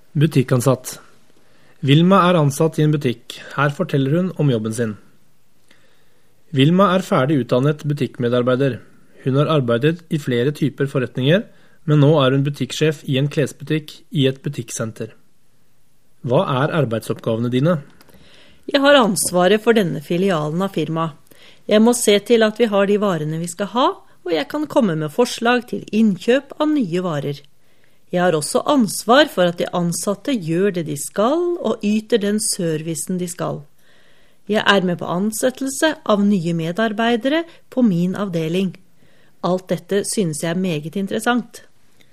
Butikkansatt. Vilma er ansatt i en butikk. Her forteller hun om jobben sin. Vilma er ferdig utdannet butikkmedarbeider. Hun har arbeidet i flere typer forretninger, men nå er hun butikksjef i en klesbutikk i et butikksenter. Hva er arbeidsoppgavene dine? Jeg har ansvaret for denne filialen av firmaet. Jeg må se til at vi har de varene vi skal ha, og jeg kan komme med forslag til innkjøp av nye varer. Jeg har også ansvar for at de ansatte gjør det de skal og yter den servicen de skal. Jeg er med på ansettelse av nye medarbeidere på min avdeling. Alt dette synes jeg er meget interessant.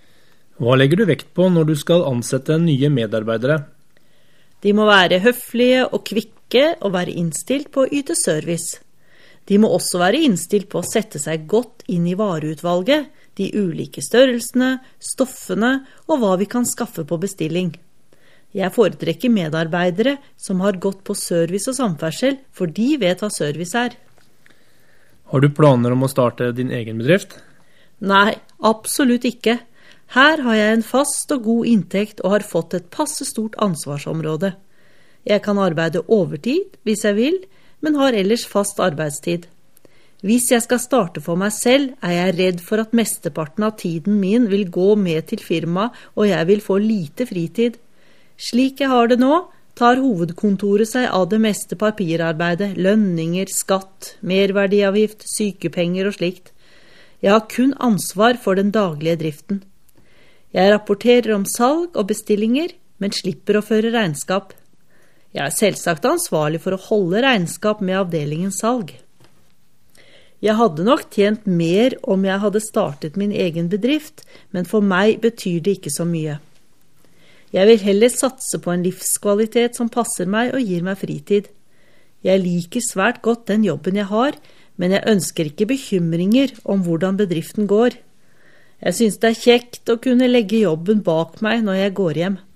Hva legger du vekt på når du skal ansette nye medarbeidere? De må være høflige og kvikke og være innstilt på å yte service. De må også være innstilt på å sette seg godt inn i vareutvalget, de ulike størrelsene, stoffene og hva vi kan skaffe på bestilling. Jeg foretrekker medarbeidere som har gått på service og samferdsel, for de vet hva service er. Har du planer om å starte din egen bedrift? Nei, absolutt ikke. Her har jeg en fast og god inntekt og har fått et passe stort ansvarsområde. Jeg kan arbeide overtid hvis jeg vil, men har ellers fast arbeidstid. Hvis jeg skal starte for meg selv, er jeg redd for at mesteparten av tiden min vil gå med til firma, og jeg vil få lite fritid. Slik jeg har det nå, tar hovedkontoret seg av det meste papirarbeidet, lønninger, skatt, merverdiavgift, sykepenger og slikt. Jeg har kun ansvar for den daglige driften. Jeg rapporterer om salg og bestillinger, men slipper å føre regnskap. Jeg er selvsagt ansvarlig for å holde regnskap med avdelingens salg. Jeg hadde nok tjent mer om jeg hadde startet min egen bedrift, men for meg betyr det ikke så mye. Jeg vil heller satse på en livskvalitet som passer meg og gir meg fritid. Jeg liker svært godt den jobben jeg har, men jeg ønsker ikke bekymringer om hvordan bedriften går. Jeg synes det er kjekt å kunne legge jobben bak meg når jeg går hjem.